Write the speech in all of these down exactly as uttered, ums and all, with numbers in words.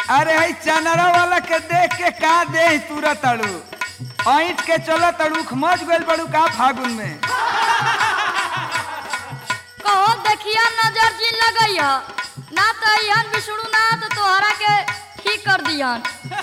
अरे हई चनरा वाला के देख के का दे तुरत अड़ू ऐठ के चलो तड़ूख मच गइल बड़ू का फागुन में कहो देखिया नजर जी लगैया ना तो यहन विष्णु ना तो तोहरा के ठीक कर दियन।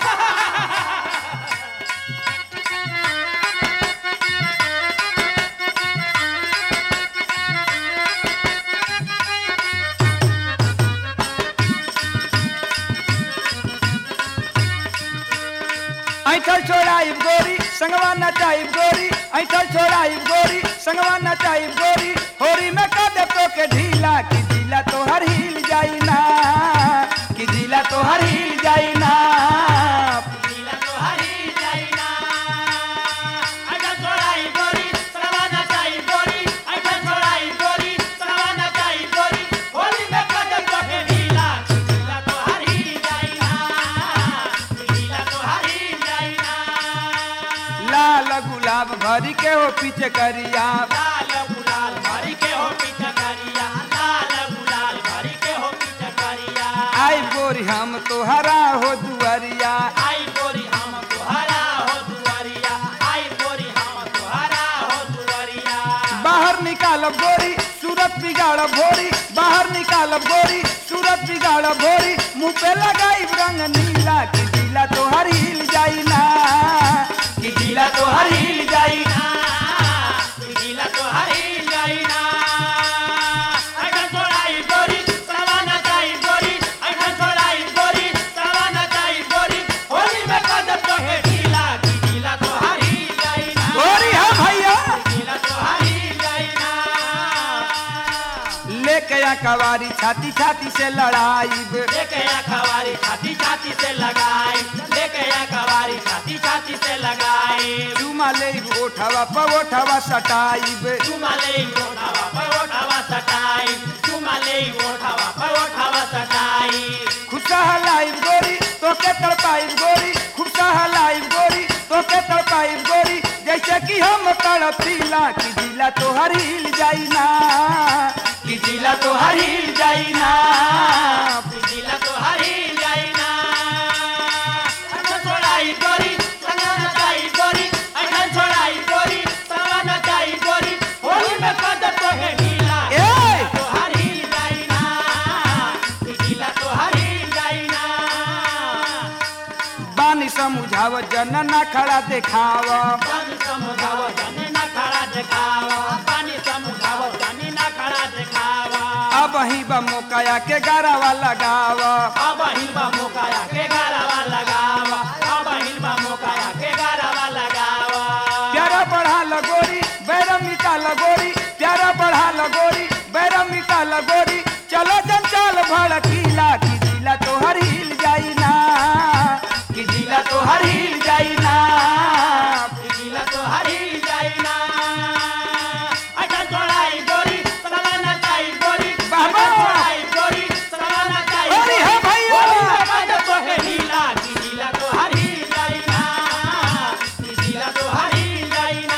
ऐठल छोड़ाइब गोरी संगवा नचाइब गोरी ऐठल छोड़ाइब गोरी संगवा नचाइब गोरी होरी में का दे तो के ढीला की ढीला तो हर हिल जाई ना की ढीला तो हर हिल जाई ना ढीला तो हरी जाइना ऐठा छोड़ाई गोरी संगवा नचाई गोरी ऐठा छोड़ाई गोरी संगवा नचाई गोरी होली में कदम तो के ढीला ढीला तो हरी जाइना ढीला तो हरी जाइना लाल गुलाब भरी के हो पीछे करिया लाल गुलाल भरी के हो पीछे करिया लाल गुलाल भरी के हो पीछे करिया आई गोरी हम तोहरा हो दुआरिया आई गोरी हम तोहरा हो दुआरिया आई गोरी हम तोहरा हो दुआरिया बाहर निकालब गोरी सूरत बिगाड़ब भोरी बाहर निकालब गोरी सूरत बिगाड़ब भोरी मुंह पे लगाइब रंग नीला की ढीला तो हर हिल जाई ना की ढीला तो हर हिल जाई ना ढीला तो हरी जाइना ऐठा छोड़ाई गोरी संगवा नचाई गोरी ऐठा छोड़ाई गोरी संगवा नचाई गोरी होली में कदम तो है ढीला ढीला तो हरी जाइना गोरी है भैया ढीला तो हरी जाइना लेके आ कवारी छाती छाती से लड़ाइब लेके आ कवारी छाती छाती से लगाई लेके आ कवारी छाती छाती से लगाई चुमा ले ओठवा पवोठवा सटाइब चुमाले ओठावा परोठावा सटाई चुमाले ओठावा परोठावा सटाई खुशा हलाइब गोरी तोके तड़पाइब गोरी खुशा हलाइब गोरी तोके तड़पाइब गोरी जैसे कि हम तड़पीला की ढीला तो हर हिल जाई ना की ढीला तो हर हिल जाई ना ढीला तो हरी जाइना ऐठा छोड़ाई गोरी संगवा नचाई गोरी ऐठा छोड़ाई गोरी संगवा नचाई गोरी होली में कदम तो है ढीला ए तो हरी जाइना ढीला तो हरी जाइना बानी समझाव जन ना खड़ा देखाव पानी समुझाव जाने ना खड़ा दिखावा पानी समुझाव जाने ना खड़ा दिखावा अब ही बा मोकाया के गारावा लगाव अब हिलबा मोकाया के गारावा लगावा अब हिलबा मोकाया के गारावा लगावा प्यारा बढ़ा लगोरी बैरम मिटा लगोरी प्यारा बढ़ा लगोरी बैरम मिटा लगोरी चलो जंचाल भड़कीला की ढीला तो हर हिल जाई ना की ढीला तो हर हिल जाई ना ढीला तो हरी जाइना ऐठा छोड़ाई गोरी संगवा नचाई गोरी बाबा! ऐठा छोड़ाई गोरी संगवा नचाई अरे है भैया! होली में कदम तो है ढीला ढीला तो हरी जाइना ढीला तो हरी जाइना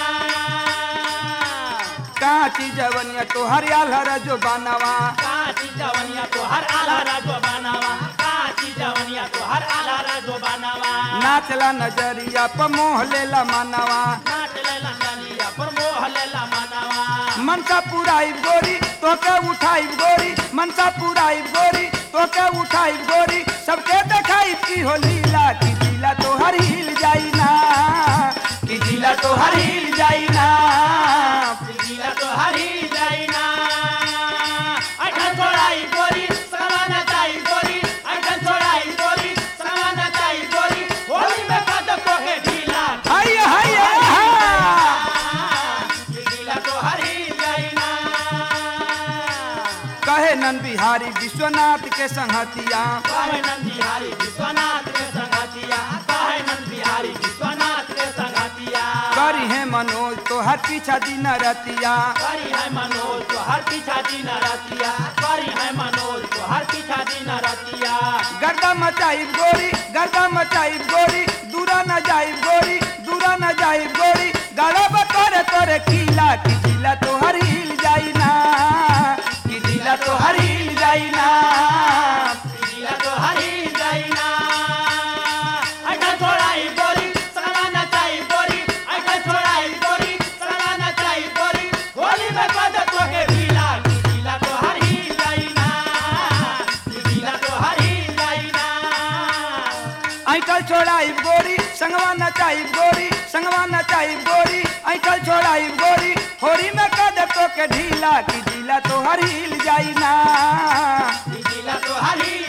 काची जवनिया तो हरियाल हर जो बनावा काची जवनिया तो हर आलारा जो बनावा काची जवनिया तो हर आलारा जो बनावा नाचला नजरिया प मोह लेला मानवा नाच लेला नलिया पर मोह लेला मनावा मनसा पुराइब गोरी तोके उठाइब गोरी मनसा पुराइब गोरी तोके उठाइब गोरी सबके देखाइब की हो लीला की ढीला तो हर हिल जाई ना की ढीला तो हर हिल जाई ना ढीला तो हरी जाइना ऐठा छोड़ाई गोरी संगवा नचाई गोरी ऐठा छोड़ाई गोरी संगवा नचाई गोरी होली में कदम तो है ढीला हाय हाय ढीला तो हरी जाइना कहे नन बिहारी विश्वनाथ के संगतिया काहे नंद बिहारी विश्वनाथ के संगतिया काहे नंद बिहारी विश्वनाथ के संगतिया करी है मनोज तो हर पीछा दिन रतिया करी है मनोज तो हर पीछा दिन रतिया करी है मनोज तो हर पीछा दिन रतिया गर्दा मचाइब गोरी गर्दा मचाइब गोरी दूरा न जाइब गोरी दूरा न जाइब गोरी गाड़ा बतोरे तोरे कीला की ढीला तो हर हिल जाई ना की ढीला तो हर हिल जाई ना ढीला तो हरी जाइना ऐठल छोड़ाई गोरी संगवा नचाई गोरी संगवा नचाई गोरी ऐठल छोड़ाई गोरी होरी में कद तो के ढीला की ढीला तो हर हिल जाई ना जिला तो हरी